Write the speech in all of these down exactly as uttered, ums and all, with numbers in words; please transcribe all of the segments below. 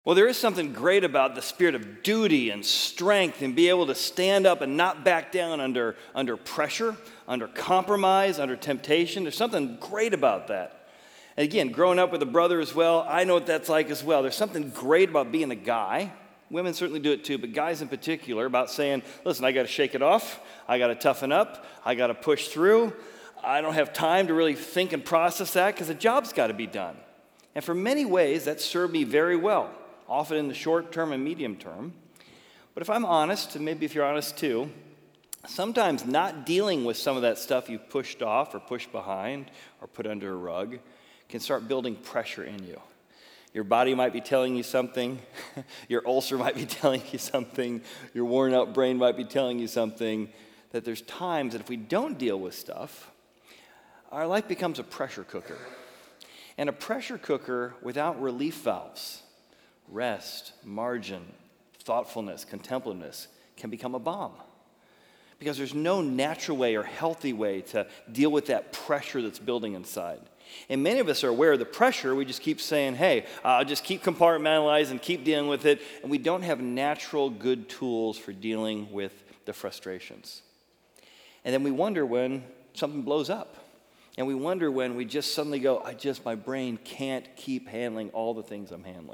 Well, there is something great about the spirit of duty and strength and be able to stand up and not back down under, under pressure, under compromise, under temptation. There's something great about that. And again, growing up with a brother as well, I know what that's like as well. There's something great about being a guy. Women certainly do it too, but guys in particular, about saying, listen, I got to shake it off. I got to toughen up. I got to push through. I don't have time to really think and process that because the job's got to be done. And for many ways, that served me very well. Often in the short term and medium term. But if I'm honest, and maybe if you're honest too, sometimes not dealing with some of that stuff you've pushed off or pushed behind or put under a rug can start building pressure in you. Your body might be telling you something. Your ulcer might be telling you something. Your worn out brain might be telling you something. That there's times that if we don't deal with stuff, our life becomes a pressure cooker. And a pressure cooker without relief valves, rest, margin, thoughtfulness, contemplativeness can become a bomb. Because there's no natural way or healthy way to deal with that pressure that's building inside. And many of us are aware of the pressure. We just keep saying, hey, I'll just keep compartmentalizing and keep dealing with it. And we don't have natural good tools for dealing with the frustrations. And then we wonder when something blows up. And we wonder when we just suddenly go, I just, my brain can't keep handling all the things I'm handling.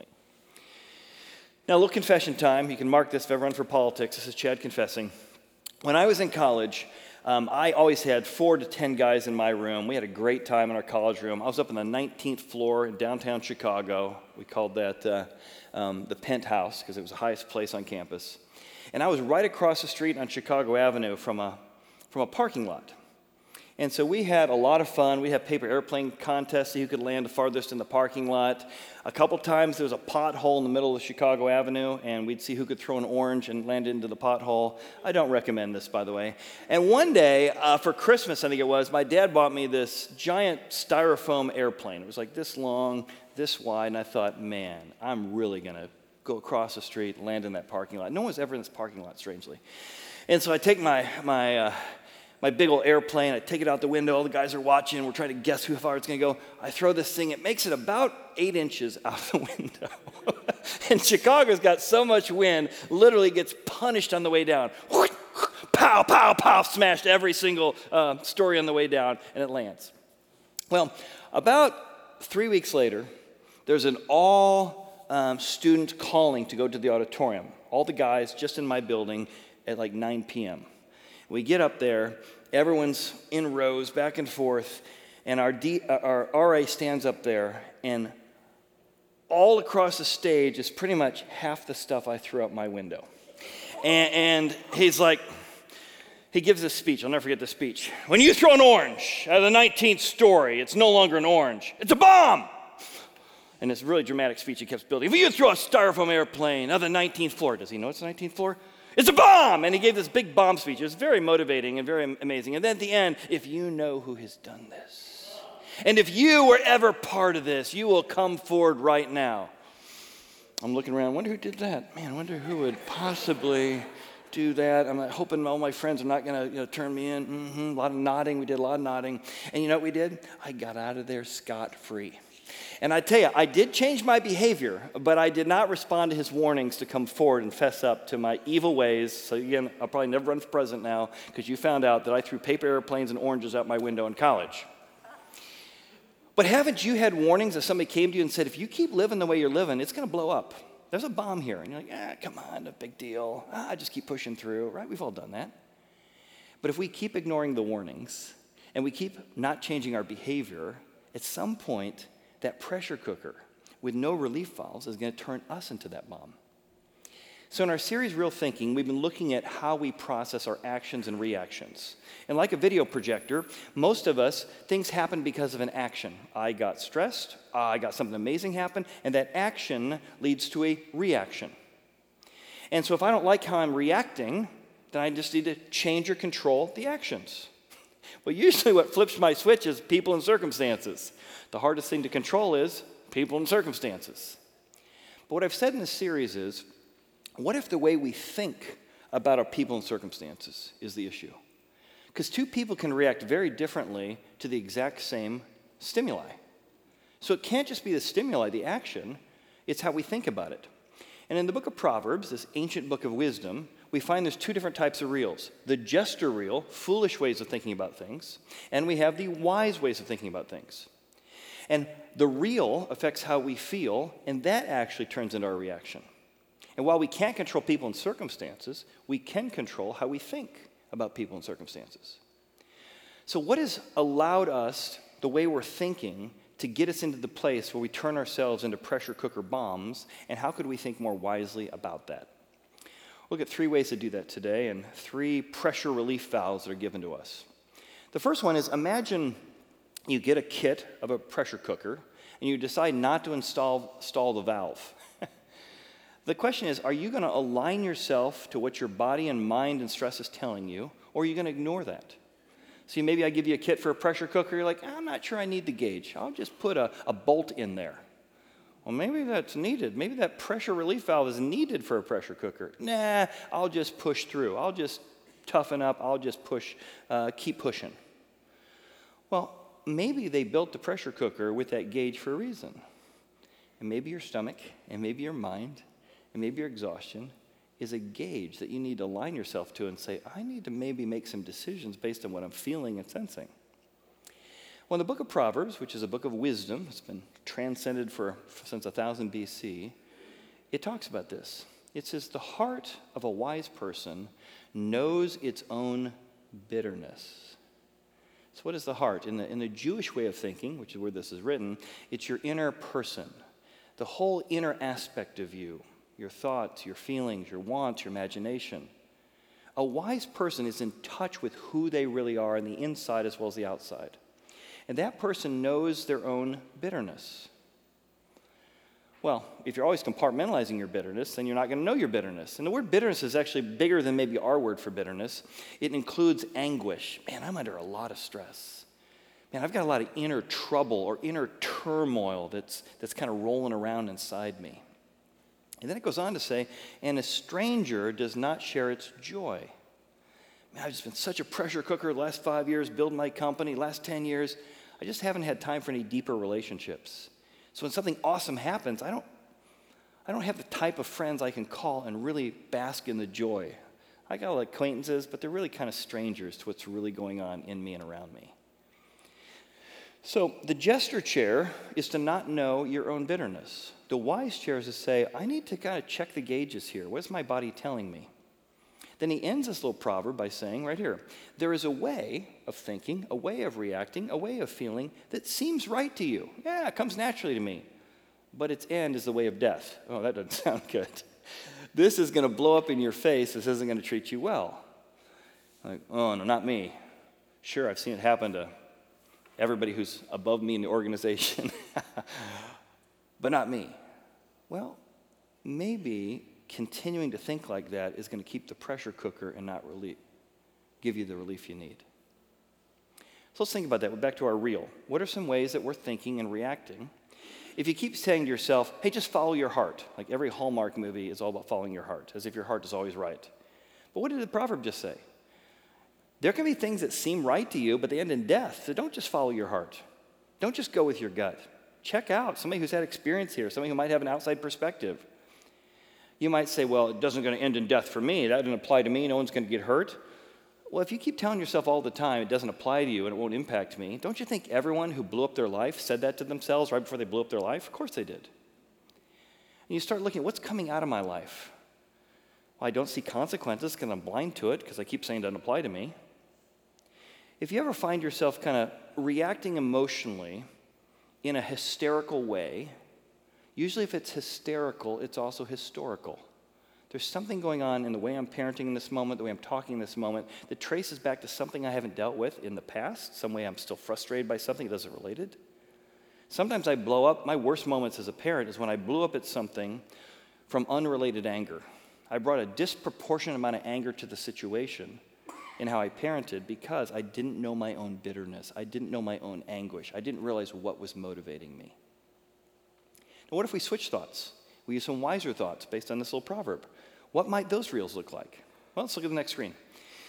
Now, a little confession time. You can mark this if ever run for politics. This is Chad confessing. When I was in college, um, I always had four to ten guys in my room. We had a great time in our college room. I was up on the nineteenth floor in downtown Chicago. We called that uh, um, the penthouse because it was the highest place on campus. And I was right across the street on Chicago Avenue from a, from a parking lot. And so we had a lot of fun. We had paper airplane contests, see who could land the farthest in the parking lot. A couple times there was a pothole in the middle of Chicago Avenue, and we'd see who could throw an orange and land into the pothole. I don't recommend this, by the way. And one day, uh, for Christmas, I think it was, my dad bought me this giant styrofoam airplane. It was like this long, this wide, and I thought, man, I'm really going to go across the street and land in that parking lot. No one's ever in this parking lot, strangely. And so I take my... my uh, My big old airplane, I take it out the window, all the guys are watching, we're trying to guess how far it's gonna go. I throw this thing, it makes it about eight inches out the window. And Chicago's got so much wind, literally gets punished on the way down. Pow, pow, pow, smashed every single uh, story on the way down, and it lands. Well, about three weeks later, there's an all um, student calling to go to the auditorium. All the guys just in my building at like nine p.m. We get up there, everyone's in rows, back and forth, and our, D, uh, our R A stands up there, and all across the stage is pretty much half the stuff I threw out my window. And, and he's like, he gives this speech, I'll never forget this speech. When you throw an orange out of the nineteenth story, it's no longer an orange, it's a bomb! And this really dramatic speech he kept building. If you throw a styrofoam airplane out of the nineteenth floor, does he know it's the nineteenth floor? It's a bomb! And he gave this big bomb speech. It was very motivating and very amazing. And then at the end, if you know who has done this, and if you were ever part of this, you will come forward right now. I'm looking around, wonder who did that? Man, I wonder who would possibly do that. I'm hoping all my friends are not going to you know, turn me in. Mm-hmm. A lot of nodding. We did a lot of nodding. And you know what we did? I got out of there scot-free. And I tell you, I did change my behavior, but I did not respond to his warnings to come forward and fess up to my evil ways. So again, I'll probably never run for president now because you found out that I threw paper airplanes and oranges out my window in college. But haven't you had warnings that somebody came to you and said, if you keep living the way you're living, it's going to blow up. There's a bomb here. And you're like, ah, come on, no big deal. Ah, I just keep pushing through, right? We've all done that. But if we keep ignoring the warnings and we keep not changing our behavior, at some point, that pressure cooker with no relief valves is going to turn us into that bomb. So in our series, Real Thinking, we've been looking at how we process our actions and reactions. And like a video projector, most of us, things happen because of an action. I got stressed, I got something amazing happen, and that action leads to a reaction. And so if I don't like how I'm reacting, then I just need to change or control the actions. Well, usually what flips my switch is people and circumstances. The hardest thing to control is people and circumstances. But what I've said in this series is, what if the way we think about our people and circumstances is the issue? Because two people can react very differently to the exact same stimuli. So it can't just be the stimuli, the action, it's how we think about it. And in the book of Proverbs, this ancient book of wisdom, we find there's two different types of reels. The jester reel, foolish ways of thinking about things, and we have the wise ways of thinking about things. And the reel affects how we feel, and that actually turns into our reaction. And while we can't control people and circumstances, we can control how we think about people and circumstances. So what has allowed us, the way we're thinking, to get us into the place where we turn ourselves into pressure cooker bombs, and how could we think more wisely about that? We'll look at three ways to do that today, and three pressure relief valves that are given to us. The first one is, imagine you get a kit of a pressure cooker, and you decide not to install, install the valve. The question is, are you going to align yourself to what your body and mind and stress is telling you, or are you going to ignore that? See, maybe I give you a kit for a pressure cooker, you're like, I'm not sure I need the gauge. I'll just put a, a bolt in there. Well, maybe that's needed. Maybe that pressure relief valve is needed for a pressure cooker. Nah, I'll just push through. I'll just toughen up. I'll just push, uh, keep pushing. Well, maybe they built the pressure cooker with that gauge for a reason. And maybe your stomach, and maybe your mind, and maybe your exhaustion is a gauge that you need to align yourself to and say, I need to maybe make some decisions based on what I'm feeling and sensing. Well, in the book of Proverbs, which is a book of wisdom, it's been transcended for, since one thousand B C, it talks about this. It says, the heart of a wise person knows its own bitterness. So what is the heart? In the, in the Jewish way of thinking, which is where this is written, it's your inner person, the whole inner aspect of you. Your thoughts, your feelings, your wants, your imagination. A wise person is in touch with who they really are on the inside as well as the outside. And that person knows their own bitterness. Well, if you're always compartmentalizing your bitterness, then you're not going to know your bitterness. And the word bitterness is actually bigger than maybe our word for bitterness. It includes anguish. Man, I'm under a lot of stress. Man, I've got a lot of inner trouble or inner turmoil that's, that's kind of rolling around inside me. And then it goes on to say, and a stranger does not share its joy. Man, I've just been such a pressure cooker the last five years, building my company, last ten years. I just haven't had time for any deeper relationships. So when something awesome happens, I don't, I don't have the type of friends I can call and really bask in the joy. I got a lot of acquaintances, but they're really kind of strangers to what's really going on in me and around me. So the jester chair is to not know your own bitterness. The wise chair is to say, I need to kind of check the gauges here. What's my body telling me? Then he ends this little proverb by saying right here, there is a way of thinking, a way of reacting, a way of feeling that seems right to you. Yeah, it comes naturally to me. But its end is the way of death. Oh, that doesn't sound good. This is going to blow up in your face. This isn't going to treat you well. Like, oh, no, not me. Sure, I've seen it happen to everybody who's above me in the organization, but not me. Well, maybe continuing to think like that is going to keep the pressure cooker and not relief, give you the relief you need. So let's think about that. We're back to our reel. What are some ways that we're thinking and reacting? If you keep saying to yourself, hey, just follow your heart, like every Hallmark movie is all about following your heart, as if your heart is always right. But what did the proverb just say? There can be things that seem right to you, but they end in death. So don't just follow your heart. Don't just go with your gut. Check out somebody who's had experience here, somebody who might have an outside perspective. You might say, well, it doesn't going to end in death for me. That doesn't apply to me. No one's going to get hurt. Well, if you keep telling yourself all the time it doesn't apply to you and it won't impact me, don't you think everyone who blew up their life said that to themselves right before they blew up their life? Of course they did. And you start looking at what's coming out of my life. Well, I don't see consequences because I'm blind to it because I keep saying it doesn't apply to me. If you ever find yourself kind of reacting emotionally in a hysterical way, usually if it's hysterical, it's also historical. There's something going on in the way I'm parenting in this moment, the way I'm talking in this moment, that traces back to something I haven't dealt with in the past, some way I'm still frustrated by something that doesn't relate. Sometimes I blow up. My worst moments as a parent is when I blew up at something from unrelated anger. I brought a disproportionate amount of anger to the situation in how I parented because I didn't know my own bitterness. I didn't know my own anguish. I didn't realize what was motivating me. Now, what if we switch thoughts? We use some wiser thoughts based on this little proverb. What might those reels look like? Well, let's look at the next screen.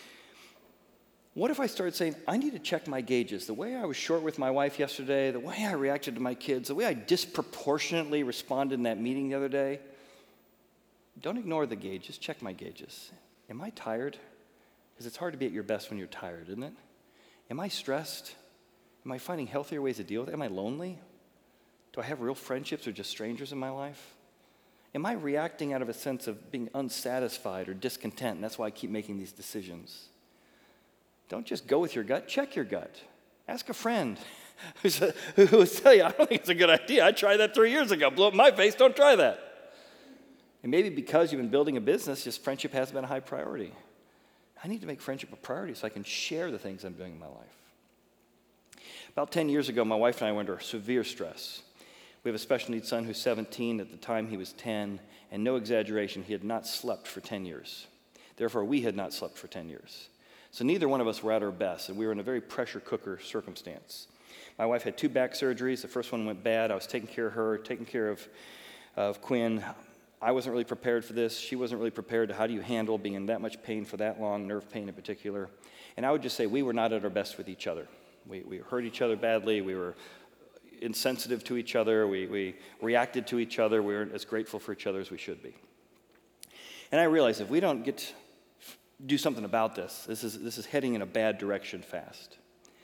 What if I started saying, I need to check my gauges. The way I was short with my wife yesterday, the way I reacted to my kids, the way I disproportionately responded in that meeting the other day, don't ignore the gauges. Check my gauges. Am I tired? Because it's hard to be at your best when you're tired, isn't it? Am I stressed? Am I finding healthier ways to deal with it? Am I lonely? Do I have real friendships or just strangers in my life? Am I reacting out of a sense of being unsatisfied or discontent, and that's why I keep making these decisions? Don't just go with your gut. Check your gut. Ask a friend who will tell you, I don't think it's a good idea. I tried that three years ago. Blew up in my face. Don't try that. And maybe because you've been building a business, just friendship hasn't been a high priority. I need to make friendship a priority so I can share the things I'm doing in my life. About ten years ago, my wife and I went under severe stress. We have a special needs son who's seventeen. At the time, he was ten. And no exaggeration, he had not slept for ten years. Therefore, we had not slept for ten years. So neither one of us were at our best, and we were in a very pressure cooker circumstance. My wife had two back surgeries. The first one went bad. I was taking care of her, taking care of, of Quinn. I wasn't really prepared for this. She wasn't really prepared to how do you handle being in that much pain for that long, nerve pain in particular. And I would just say we were not at our best with each other. We, we hurt each other badly. We were insensitive to each other. We, we reacted to each other. We weren't as grateful for each other as we should be. And I realized if we don't get to do something about this, this is, this is heading in a bad direction fast.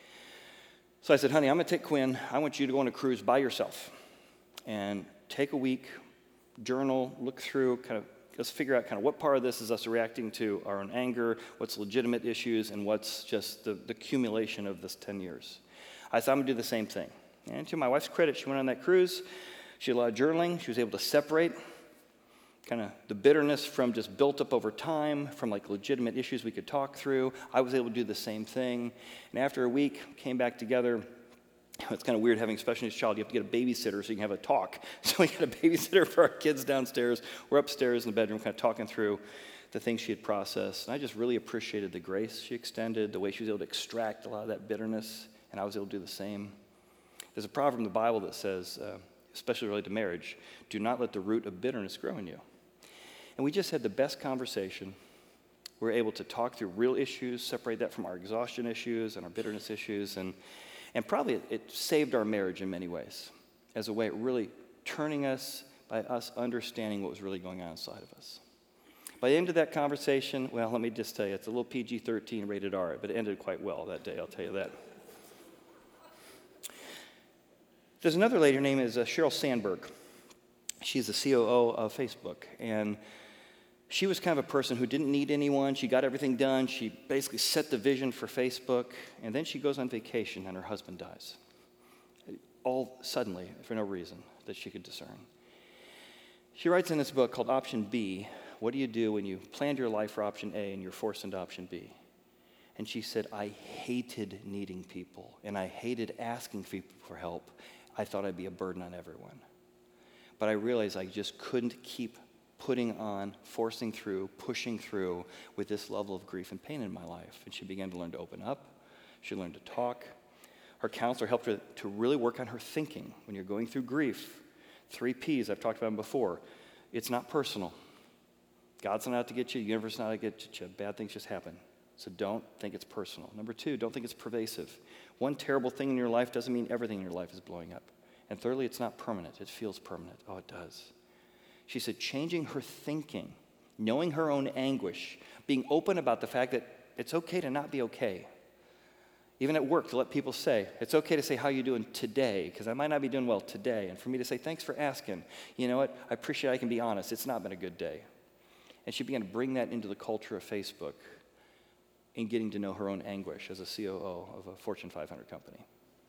So I said, honey, I'm going to take Quinn. I want you to go on a cruise by yourself and take a week, journal, look through, kind of let's figure out kind of what part of this is us reacting to our own anger, what's legitimate issues, and what's just the, the accumulation of this ten years. I said, I'm going to do the same thing. And to my wife's credit, she went on that cruise. She did a lot of journaling. She was able to separate kind of the bitterness from just built up over time, from like legitimate issues we could talk through. I was able to do the same thing. And after a week, came back together. It's kind of weird having a special needs child. You have to get a babysitter so you can have a talk. So we got a babysitter for our kids downstairs. We're upstairs in the bedroom kind of talking through the things she had processed. And I just really appreciated the grace she extended, the way she was able to extract a lot of that bitterness, and I was able to do the same. There's a proverb in the Bible that says, uh, especially related to marriage, do not let the root of bitterness grow in you. And we just had the best conversation. We were able to talk through real issues, separate that from our exhaustion issues and our bitterness issues, and And probably it, it saved our marriage in many ways as a way of really turning us by us understanding what was really going on inside of us. By the end of that conversation, well, let me just tell you, it's a little P G thirteen rated R, but it ended quite well that day, I'll tell you that. There's another lady, her name is uh, Sheryl Sandberg. She's the C O O of Facebook, and she was kind of a person who didn't need anyone. She got everything done. She basically set the vision for Facebook, and then she goes on vacation and her husband dies. All suddenly, for no reason that she could discern. She writes in this book called Option B, what do you do when you planned your life for Option A and you're forced into Option B? And she said, I hated needing people, and I hated asking people for help. I thought I'd be a burden on everyone. But I realized I just couldn't keep putting on, forcing through, pushing through with this level of grief and pain in my life. And she began to learn to open up. She learned to talk. Her counselor helped her to really work on her thinking. When you're going through grief, three P's, I've talked about them before. It's not personal. God's not out to get you. The universe is not out to get you. Bad things just happen. So don't think it's personal. Number two, don't think it's pervasive. One terrible thing in your life doesn't mean everything in your life is blowing up. And thirdly, it's not permanent. It feels permanent. Oh, it does. She said changing her thinking, knowing her own anguish, being open about the fact that it's okay to not be okay. Even at work, to let people say, it's okay to say, how you doing today? Because I might not be doing well today. And for me to say, thanks for asking. You know what? I appreciate I can be honest. It's not been a good day. And she began to bring that into the culture of Facebook in getting to know her own anguish as a C O O of a Fortune five hundred company.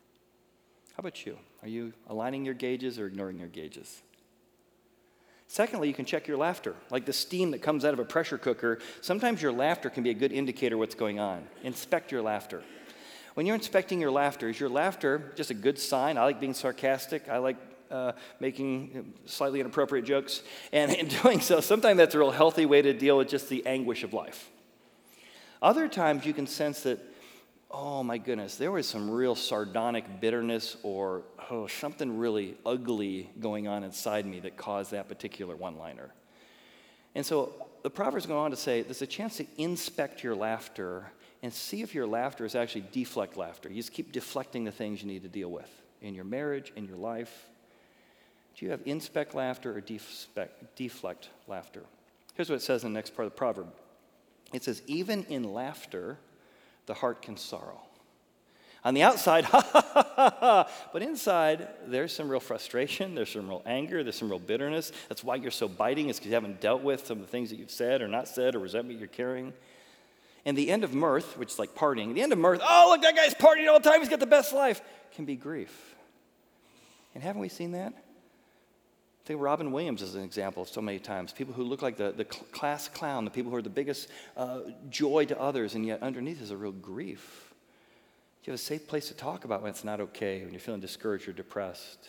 How about you? Are you aligning your gauges or ignoring your gauges? Secondly, you can check your laughter. Like the steam that comes out of a pressure cooker, sometimes your laughter can be a good indicator of what's going on. Inspect your laughter. When you're inspecting your laughter, is your laughter just a good sign? I like being sarcastic. I like uh, making slightly inappropriate jokes. And in doing so, sometimes that's a real healthy way to deal with just the anguish of life. Other times you can sense that, oh my goodness, there was some real sardonic bitterness or oh, something really ugly going on inside me that caused that particular one-liner. And so the Proverbs go on to say there's a chance to inspect your laughter and see if your laughter is actually deflect laughter. You just keep deflecting the things you need to deal with in your marriage, in your life. Do you have inspect laughter or deflect, deflect laughter? Here's what it says in the next part of the proverb. It says, even in laughter, the heart can sorrow. On the outside, ha ha ha ha ha, but inside, there's some real frustration, there's some real anger, there's some real bitterness. That's why you're so biting, is because you haven't dealt with some of the things that you've said or not said or resentment you're carrying. And the end of mirth, which is like partying, the end of mirth, oh, look, that guy's partying all the time, he's got the best life, can be grief. And haven't we seen that? I think Robin Williams is an example so many times. People who look like the, the class clown, the people who are the biggest uh, joy to others, and yet underneath is a real grief. You have a safe place to talk about when it's not okay, when you're feeling discouraged or depressed.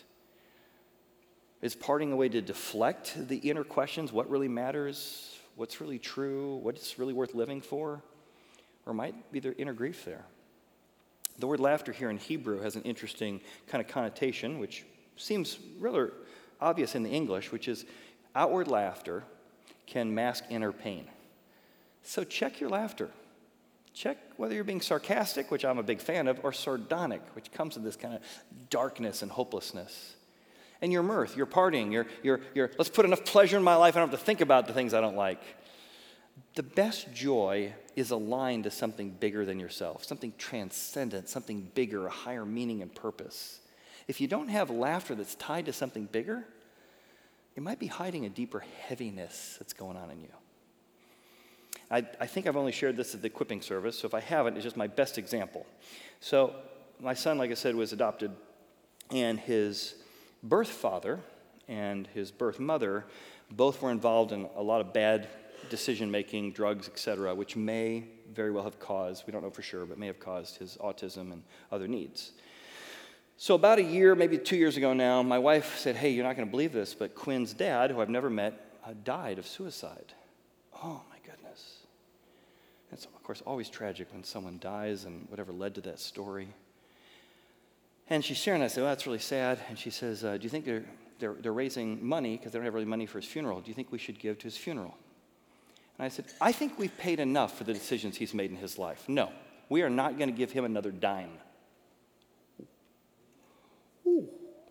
Is parting a way to deflect the inner questions? What really matters? What's really true? What's really worth living for? Or might be their inner grief there. The word laughter here in Hebrew has an interesting kind of connotation, which seems rather obvious in the English, which is outward laughter can mask inner pain. So check your laughter. Check whether you're being sarcastic, which I'm a big fan of, or sardonic, which comes with this kind of darkness and hopelessness. And your mirth, your partying, your, your, your let's put enough pleasure in my life I don't have to think about the things I don't like. The best joy is aligned to something bigger than yourself, something transcendent, something bigger, a higher meaning and purpose. If you don't have laughter that's tied to something bigger, it might be hiding a deeper heaviness that's going on in you. I, I think I've only shared this at the equipping service, so if I haven't, it's just my best example. So my son, like I said, was adopted, and his birth father and his birth mother both were involved in a lot of bad decision-making, drugs, et cetera, which may very well have caused, we don't know for sure, but may have caused his autism and other needs. So about a year, maybe two years ago now, my wife said, hey, you're not going to believe this, but Quinn's dad, who I've never met, uh, died of suicide. Oh, my goodness. It's, of course, always tragic when someone dies and whatever led to that story. And she's sharing, I said, well, that's really sad. And she says, uh, do you think they're, they're, they're raising money, because they don't have really money for his funeral, do you think we should give to his funeral? And I said, I think we've paid enough for the decisions he's made in his life. No, we are not going to give him another dime. Ooh.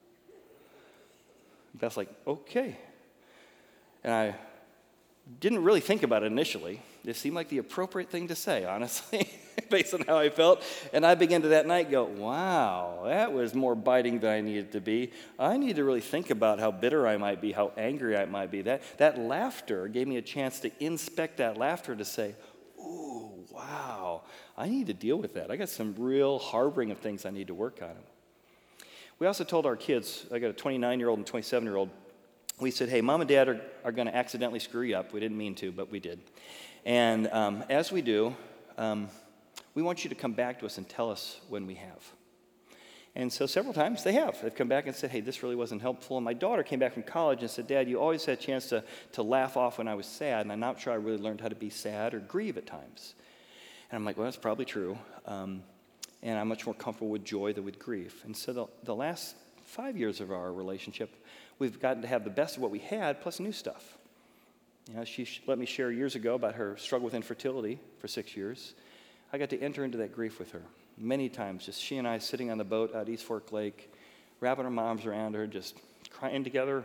Beth's like, okay. And I didn't really think about it initially. It seemed like the appropriate thing to say, honestly, based on how I felt. And I began to that night go, wow, that was more biting than I needed to be. I need to really think about how bitter I might be, how angry I might be. That, that laughter gave me a chance to inspect that laughter to say, ooh, wow, I need to deal with that. I got some real harboring of things I need to work on. We also told our kids, I got a twenty-nine-year-old and twenty-seven-year-old, we said, hey, mom and dad are, are going to accidentally screw you up. We didn't mean to, but we did. And um, as we do, um, we want you to come back to us and tell us when we have. And so several times they have. They've come back and said, hey, this really wasn't helpful. And my daughter came back from college and said, Dad, you always had a chance to, to laugh off when I was sad, and I'm not sure I really learned how to be sad or grieve at times. And I'm like, well, that's probably true. Um, and I'm much more comfortable with joy than with grief. And so the, the last five years of our relationship, we've gotten to have the best of what we had, plus new stuff. You know, she let me share years ago about her struggle with infertility for six years. I got to enter into that grief with her many times, just she and I sitting on the boat at East Fork Lake, wrapping our arms around her, just crying together,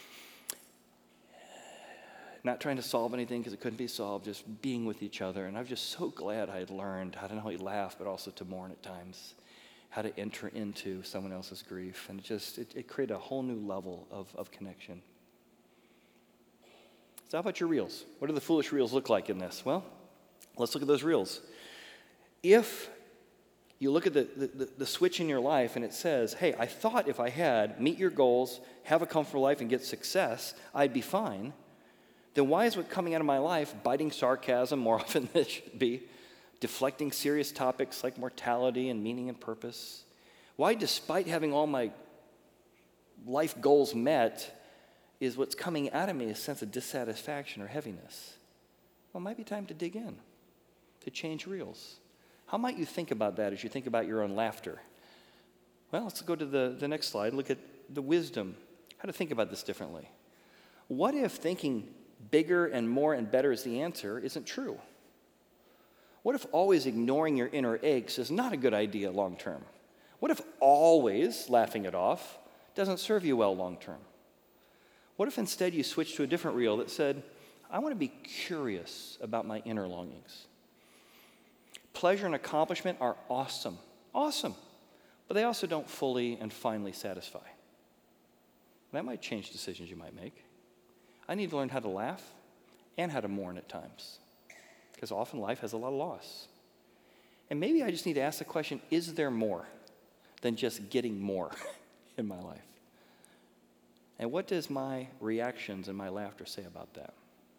not trying to solve anything because it couldn't be solved, just being with each other. And I'm just so glad I had learned how to not only laugh, but also to mourn at times, how to enter into someone else's grief. And it just, it, it created a whole new level of, of connection. So how about your reels? What do the foolish reels look like in this? Well, let's look at those reels. If you look at the, the, the switch in your life and it says, hey, I thought if I had meet your goals, have a comfortable life, and get success, I'd be fine, then why is what coming out of my life biting sarcasm more often than it should be, deflecting serious topics like mortality and meaning and purpose? Why, despite having all my life goals met, is what's coming out of me a sense of dissatisfaction or heaviness? Well, it might be time to dig in, to change reels. How might you think about that as you think about your own laughter? Well, let's go to the, the next slide. Look at the wisdom, how to think about this differently. What if thinking bigger and more and better is the answer isn't true? What if always ignoring your inner aches is not a good idea long term? What if always laughing it off doesn't serve you well long term? What if instead you switched to a different reel that said, I want to be curious about my inner longings. Pleasure and accomplishment are awesome, awesome, but they also don't fully and finally satisfy. That might change decisions you might make. I need to learn how to laugh and how to mourn at times, because often life has a lot of loss. And maybe I just need to ask the question, is there more than just getting more in my life? And what does my reactions and my laughter say about that?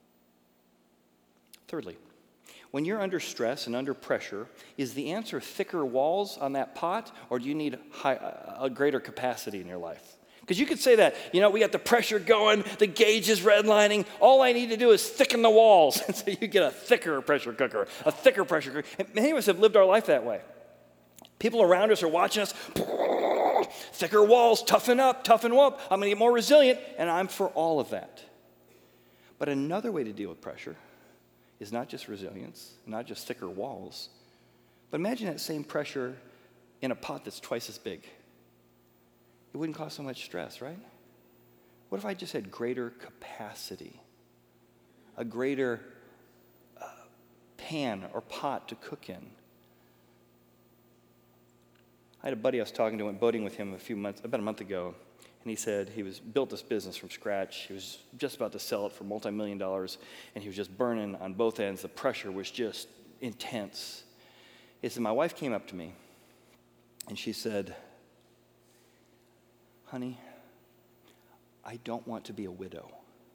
Thirdly, when you're under stress and under pressure, is the answer thicker walls on that pot, or do you need high, a greater capacity in your life? Because you could say that, you know, we got the pressure going, the gauge is redlining, all I need to do is thicken the walls. And so you get a thicker pressure cooker, a thicker pressure cooker. And many of us have lived our life that way. People around us are watching us, thicker walls, toughen up, toughen up. I'm going to get more resilient, and I'm for all of that. But another way to deal with pressure is not just resilience, not just thicker walls, but imagine that same pressure in a pot that's twice as big. It wouldn't cause so much stress, right? What if I just had greater capacity, a greater uh, pan or pot to cook in? I had a buddy I was talking to, went boating with him a few months, about a month ago, and he said he was built this business from scratch. He was just about to sell it for multi-million dollars, and he was just burning on both ends. The pressure was just intense. He said, my wife came up to me, and she said, honey, I don't want to be a widow.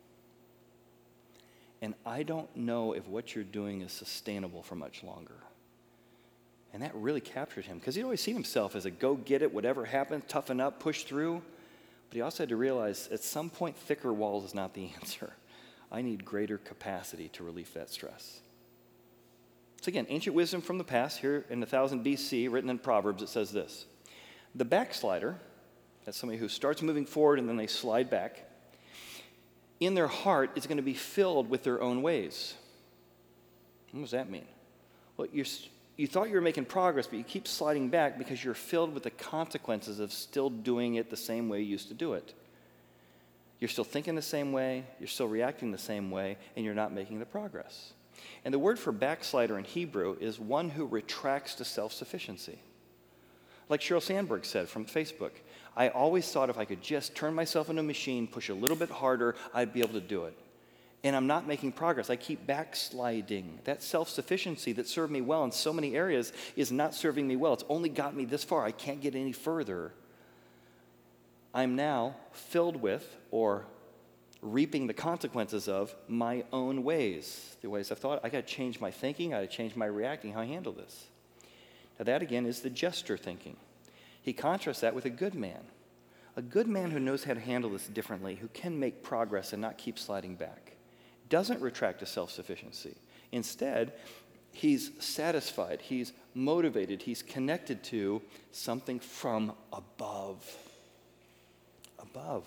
And I don't know if what you're doing is sustainable for much longer. And that really captured him, because he'd always seen himself as a go-get-it, whatever happens, toughen up, push through. But he also had to realize at some point thicker walls is not the answer. I need greater capacity to relieve that stress. So again, ancient wisdom from the past, here in one thousand B C, written in Proverbs, it says this: the backslider, that's somebody who starts moving forward and then they slide back, in their heart is going to be filled with their own ways. What does that mean? Well, you're, you thought you were making progress, but you keep sliding back because you're filled with the consequences of still doing it the same way you used to do it. You're still thinking the same way, you're still reacting the same way, and you're not making the progress. And the word for backslider in Hebrew is one who retracts to self-sufficiency. Like Sheryl Sandberg said from Facebook, I always thought if I could just turn myself into a machine, push a little bit harder, I'd be able to do it. And I'm not making progress. I keep backsliding. That self-sufficiency that served me well in so many areas is not serving me well. It's only got me this far. I can't get any further. I'm now filled with, or reaping the consequences of, my own ways. The ways I've thought. I got to change my thinking. I got to change my reacting, how I handle this. Now that again is the jester thinking. He contrasts that with a good man. A good man who knows how to handle this differently, who can make progress and not keep sliding back, doesn't retract to self-sufficiency. Instead, he's satisfied, he's motivated, he's connected to something from above. Above.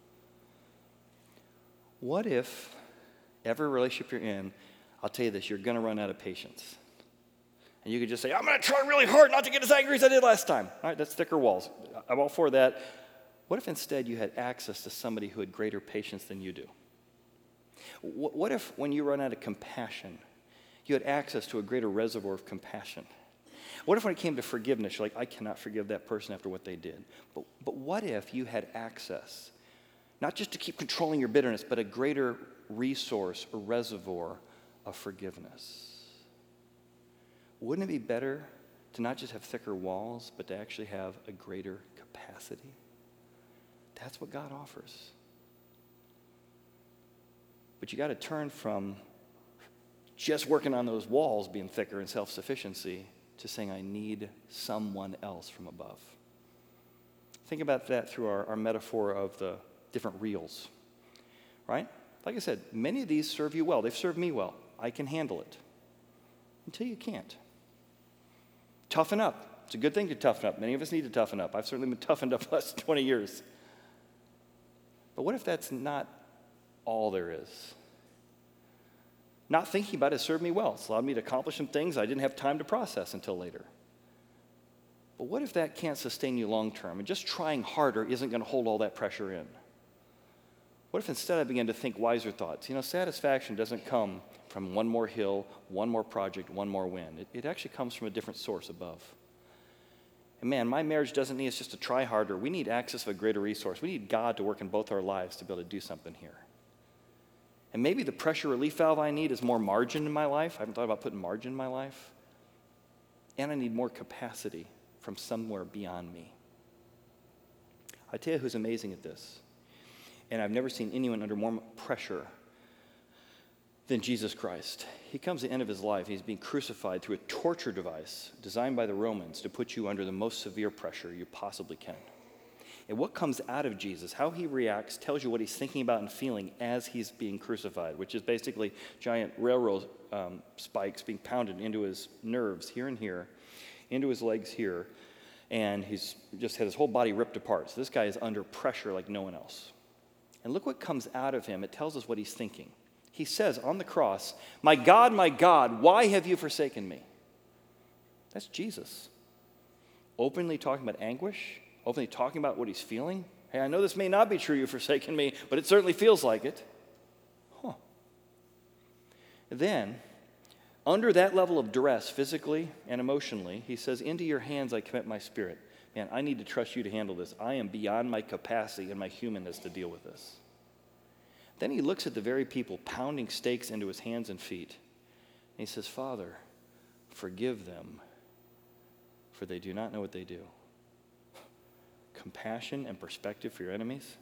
What if every relationship you're in, I'll tell you this, you're going to run out of patience. And you could just say, I'm going to try really hard not to get as angry as I did last time. All right, that's thicker walls. I'm all for that. What if instead you had access to somebody who had greater patience than you do? What if when you run out of compassion, you had access to a greater reservoir of compassion? What if when it came to forgiveness, you're like, I cannot forgive that person after what they did. But, but what if you had access, not just to keep controlling your bitterness, but a greater resource or reservoir of forgiveness? Wouldn't it be better to not just have thicker walls, but to actually have a greater capacity? That's what God offers. But you got to turn from just working on those walls being thicker and self-sufficiency to saying, I need someone else from above. Think about that through our, our metaphor of the different reels, right? Like I said, many of these serve you well. They've served me well. I can handle it. Until you can't. Toughen up. It's a good thing to toughen up. Many of us need to toughen up. I've certainly been toughened up the last twenty years. But what if that's not all there is? Not thinking about it served me well. It's allowed me to accomplish some things I didn't have time to process until later. But what if that can't sustain you long term, and just trying harder isn't going to hold all that pressure in? What What if instead I began to think wiser thoughts? You know, satisfaction doesn't come from one more hill, one more project, one more win. It, it actually comes from a different source above. And man, my marriage doesn't need us just to try harder. We need access to a greater resource. We need God to work in both our lives to be able to do something here. And maybe the pressure relief valve I need is more margin in my life. I haven't thought about putting margin in my life. And I need more capacity from somewhere beyond me. I tell you who's amazing at this. And I've never seen anyone under more pressure than Jesus Christ. He comes to the end of his life. He's being crucified through a torture device designed by the Romans to put you under the most severe pressure you possibly can. And what comes out of Jesus, how he reacts, tells you what he's thinking about and feeling as he's being crucified, which is basically giant railroad um, spikes being pounded into his nerves here and here, into his legs here, and he's just had his whole body ripped apart. So this guy is under pressure like no one else. And look what comes out of him. It tells us what he's thinking. He says on the cross, "My God, my God, why have you forsaken me?" That's Jesus. Openly talking about anguish, openly talking about what he's feeling. Hey, I know this may not be true, you've forsaken me, but it certainly feels like it. Huh. Then, under that level of duress, physically and emotionally, he says, "Into your hands I commit my spirit." Man, I need to trust you to handle this. I am beyond my capacity and my humanness to deal with this. Then he looks at the very people pounding stakes into his hands and feet. And he says, "Father, forgive them, for they do not know what they do." Compassion and perspective for your enemies.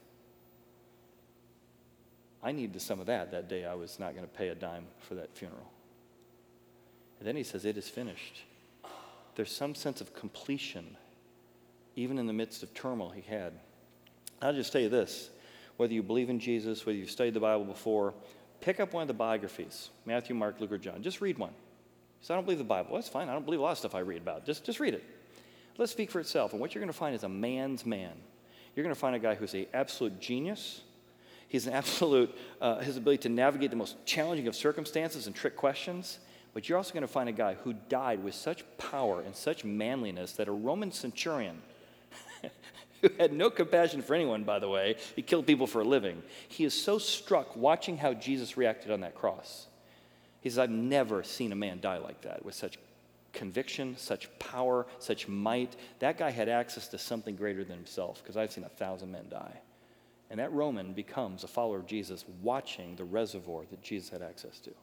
I needed some of that that day. I was not going to pay a dime for that funeral. And then he says, "It is finished." There's some sense of completion, even in the midst of turmoil he had. I'll just tell you this. Whether you believe in Jesus, whether you've studied the Bible before, pick up one of the biographies, Matthew, Mark, Luke, or John. Just read one. So I don't believe the Bible. Well, that's fine. I don't believe a lot of stuff I read about. Just, just read it. Let's speak for itself. And what you're going to find is a man's man. You're going to find a guy who's an absolute genius. He's an absolute, uh, his ability to navigate the most challenging of circumstances and trick questions. But you're also going to find a guy who died with such power and such manliness that a Roman centurion, who had no compassion for anyone, by the way, he killed people for a living, he is so struck watching how Jesus reacted on that cross. He says, "I've never seen a man die like that, with such conviction, such power, such might." That guy had access to something greater than himself, because I've seen a thousand men die. And that Roman becomes a follower of Jesus, watching the reservoir that Jesus had access to.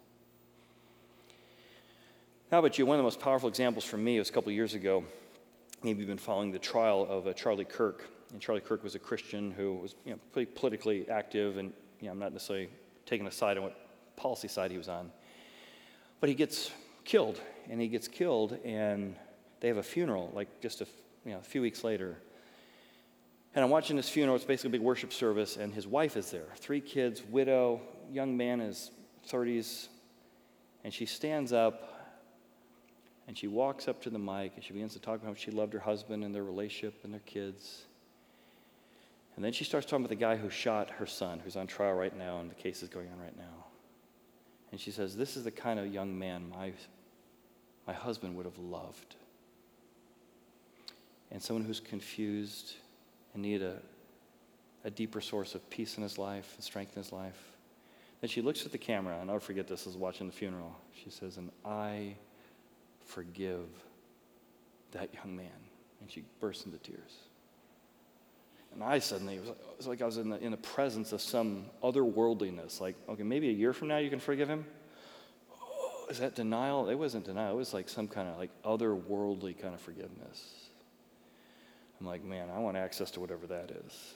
How about you? One of the most powerful examples for me was a couple of years ago. Maybe you've been following the trial of uh, Charlie Kirk. And Charlie Kirk was a Christian who was, you know, pretty politically active, and you know, I'm not necessarily taking a side on what policy side he was on. But he gets killed, and he gets killed, and they have a funeral, like just a, you know, a few weeks later. And I'm watching this funeral. It's basically a big worship service, and his wife is there. Three kids, widow, young man in his thirties, and she stands up, and she walks up to the mic, and she begins to talk about how she loved her husband and their relationship and their kids. And then she starts talking about the guy who shot her son, who's on trial right now, and the case is going on right now. And she says, "This is the kind of young man my, my husband would have loved." And someone who's confused and needed a, a deeper source of peace in his life and strength in his life. Then she looks at the camera, and I'll never forget this, as watching the funeral. She says, "And I forgive that young man." And she bursts into tears. And I suddenly, it was, like, it was like I was in the, in the presence of some otherworldliness. Like, okay, maybe a year from now you can forgive him? Oh, is that denial? It wasn't denial. It was like some kind of like otherworldly kind of forgiveness. I'm like, man, I want access to whatever that is.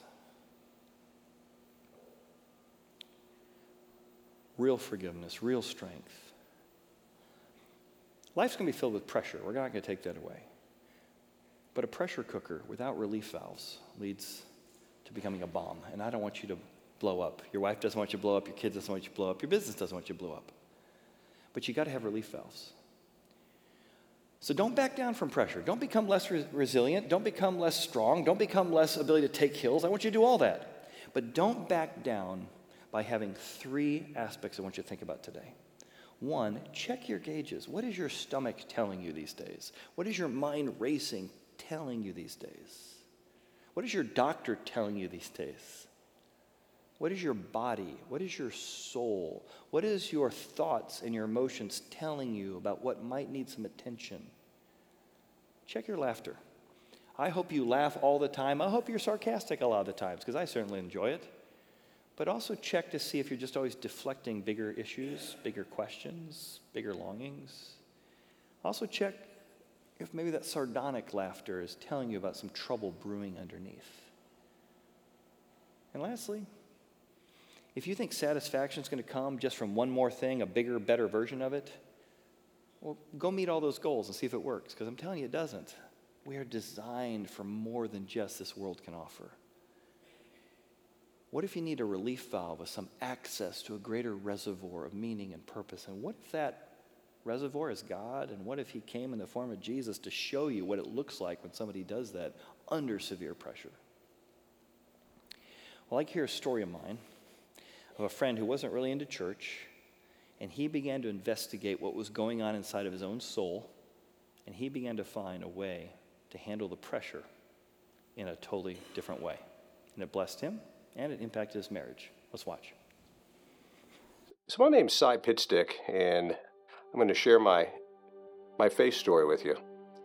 Real forgiveness, real strength. Life's going to be filled with pressure. We're not going to take that away. But a pressure cooker without relief valves leads to becoming a bomb. And I don't want you to blow up. Your wife doesn't want you to blow up. Your kids doesn't want you to blow up. Your business doesn't want you to blow up. But you got to have relief valves. So don't back down from pressure. Don't become less re- resilient. Don't become less strong. Don't become less ability to take hills. I want you to do all that. But don't back down by having three aspects I want you to think about today. One, check your gauges. What is your stomach telling you these days? What is your mind racing telling you these days? What is your doctor telling you these days? What is your body? What is your soul? What is your thoughts and your emotions telling you about what might need some attention? Check your laughter. I hope you laugh all the time. I hope you're sarcastic a lot of the times, because I certainly enjoy it. But also check to see if you're just always deflecting bigger issues, bigger questions, bigger longings. Also check if maybe that sardonic laughter is telling you about some trouble brewing underneath. And lastly, if you think satisfaction is going to come just from one more thing, a bigger, better version of it, well, go meet all those goals and see if it works, because I'm telling you it doesn't. We are designed for more than just this world can offer. What if you need a relief valve with some access to a greater reservoir of meaning and purpose? And what if that reservoir is God? And what if he came in the form of Jesus to show you what it looks like when somebody does that under severe pressure? Well, I like to hear a story of mine of a friend who wasn't really into church, and he began to investigate what was going on inside of his own soul, and he began to find a way to handle the pressure in a totally different way. And it blessed him, and it impacted his marriage. Let's watch. So my name's Cy Pitstick, and I'm going to share my my faith story with you.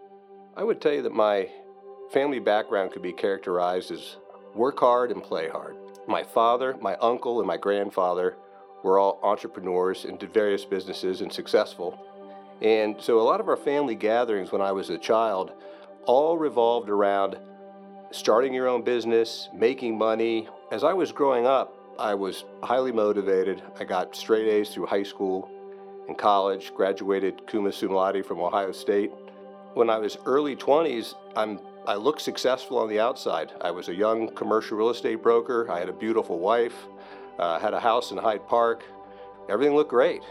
I would tell you that my family background could be characterized as work hard and play hard. My father, my uncle, and my grandfather were all entrepreneurs and did various businesses and successful. And so a lot of our family gatherings when I was a child all revolved around starting your own business, making money. As I was growing up, I was highly motivated. I got straight A's through high school and college, graduated cum laude from Ohio State. When I was early twenties, I'm I looked successful on the outside. I was a young commercial real estate broker. I had a beautiful wife, uh, had a house in Hyde Park. Everything looked great.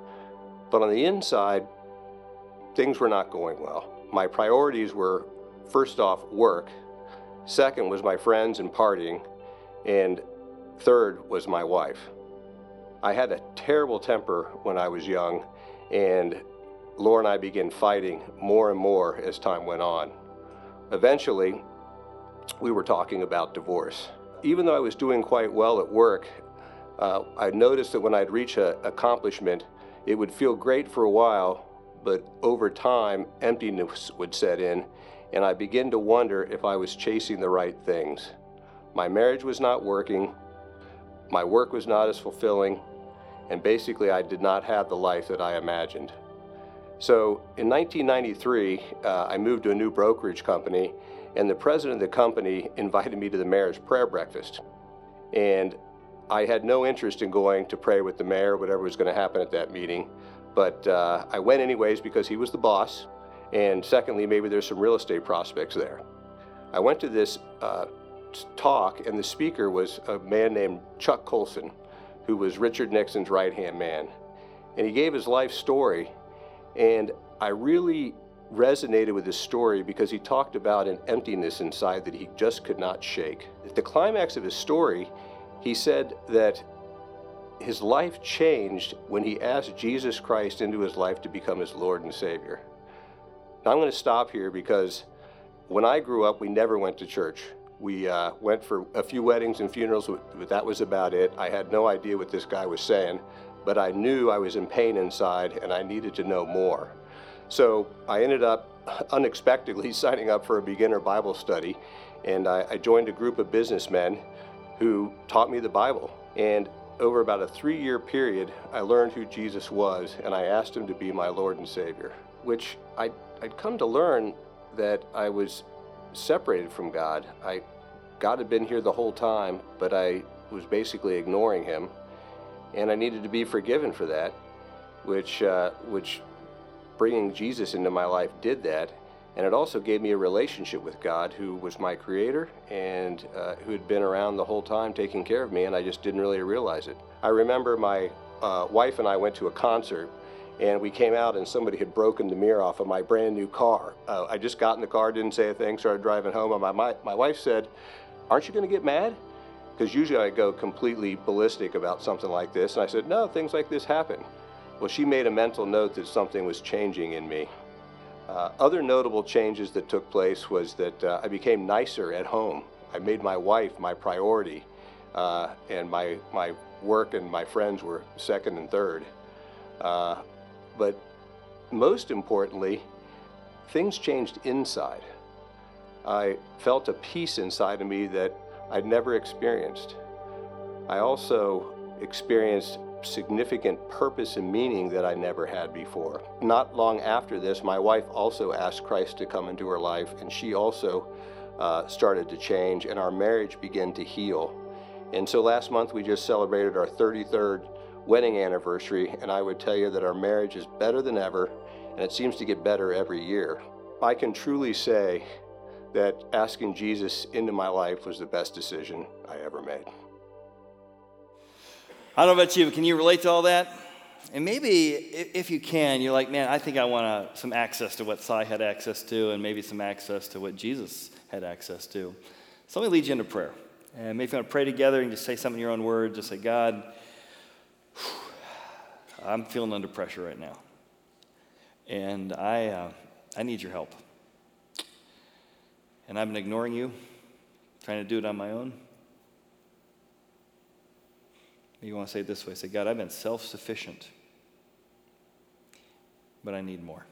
But on the inside, things were not going well. My priorities were, first off, work. Second was my friends and partying. And third was my wife. I had a terrible temper when I was young, and Laura and I began fighting more and more as time went on. Eventually, we were talking about divorce. Even though I was doing quite well at work, uh, I noticed that when I'd reach an accomplishment, it would feel great for a while, but over time, emptiness would set in, and I began to wonder if I was chasing the right things. My marriage was not working, my work was not as fulfilling, and basically I did not have the life that I imagined. So in nineteen ninety-three, uh, I moved to a new brokerage company, and the president of the company invited me to the mayor's prayer breakfast. And I had no interest in going to pray with the mayor, whatever was going to happen at that meeting, but uh, I went anyways because he was the boss, and secondly, maybe there's some real estate prospects there. I went to this uh, talk, and the speaker was a man named Chuck Colson, who was Richard Nixon's right-hand man. And he gave his life story, and I really resonated with his story because he talked about an emptiness inside that he just could not shake. At the climax of his story, he said that his life changed when he asked Jesus Christ into his life to become his Lord and Savior. Now I'm going to stop here because when I grew up, we never went to church. We uh, went for a few weddings and funerals, but that was about it. I had no idea what this guy was saying, but I knew I was in pain inside and I needed to know more. So I ended up unexpectedly signing up for a beginner Bible study, and I, I joined a group of businessmen who taught me the Bible. And over about a three-year period, I learned who Jesus was, and I asked him to be my Lord and Savior, which I, I'd come to learn that I was separated from God. I, God had been here the whole time, but I was basically ignoring him, and I needed to be forgiven for that, which, uh, which bringing Jesus into my life did that. And it also gave me a relationship with God, who was my creator and uh, who had been around the whole time taking care of me, and I just didn't really realize it. I remember my uh, wife and I went to a concert, and we came out and somebody had broken the mirror off of my brand new car. Uh, I just got in the car, didn't say a thing, started driving home, and my, my, my wife said, "Aren't you going to get mad?" Because usually I go completely ballistic about something like this, and I said, "No, things like this happen." Well, she made a mental note that something was changing in me. Uh, other notable changes that took place was that uh, I became nicer at home. I made my wife my priority. uh, and my my work and my friends were second and third. Uh, but most importantly, things changed inside. I felt a peace inside of me that I'd never experienced. I also experienced significant purpose and meaning that I never had before. Not long after this, my wife also asked Christ to come into her life, and she also uh, started to change, and our marriage began to heal. And so last month we just celebrated our thirty-third wedding anniversary, and I would tell you that our marriage is better than ever, and it seems to get better every year. I can truly say that asking Jesus into my life was the best decision I ever made. I don't know about you, but can you relate to all that? And maybe if you can, you're like, man, I think I want uh, some access to what Cy had access to, and maybe some access to what Jesus had access to. So let me lead you into prayer. And maybe if you want to pray together and just say something in your own words, just say, God, I'm feeling under pressure right now. And I, uh, I need your help. And I've been ignoring you, trying to do it on my own. Maybe you want to say it this way. Say, God, I've been self-sufficient, but I need more.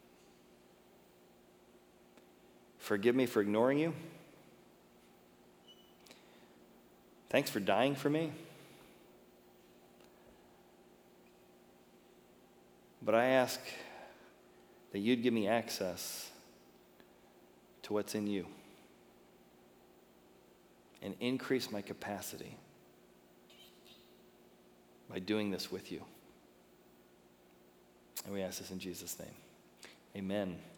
Forgive me for ignoring you. Thanks for dying for me. But I ask that you'd give me access to what's in you and increase my capacity by doing this with you. And we ask this in Jesus' name. Amen.